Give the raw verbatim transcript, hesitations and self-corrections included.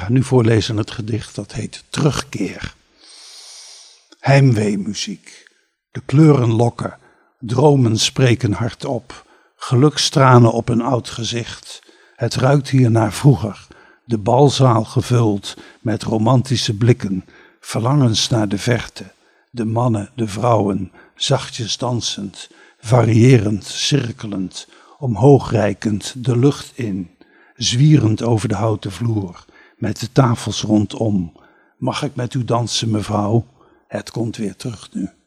ga nu voorlezen het gedicht dat heet Terugkeer. Heimweemuziek. De kleuren lokken, dromen spreken hardop, gelukstranen op een oud gezicht. Het ruikt hier naar vroeger, de balzaal gevuld met romantische blikken, verlangens naar de verte. De mannen, de vrouwen, zachtjes dansend, variërend, cirkelend, omhoogreikend de lucht in, zwierend over de houten vloer, met de tafels rondom. Mag ik met u dansen, mevrouw? Het komt weer terug nu.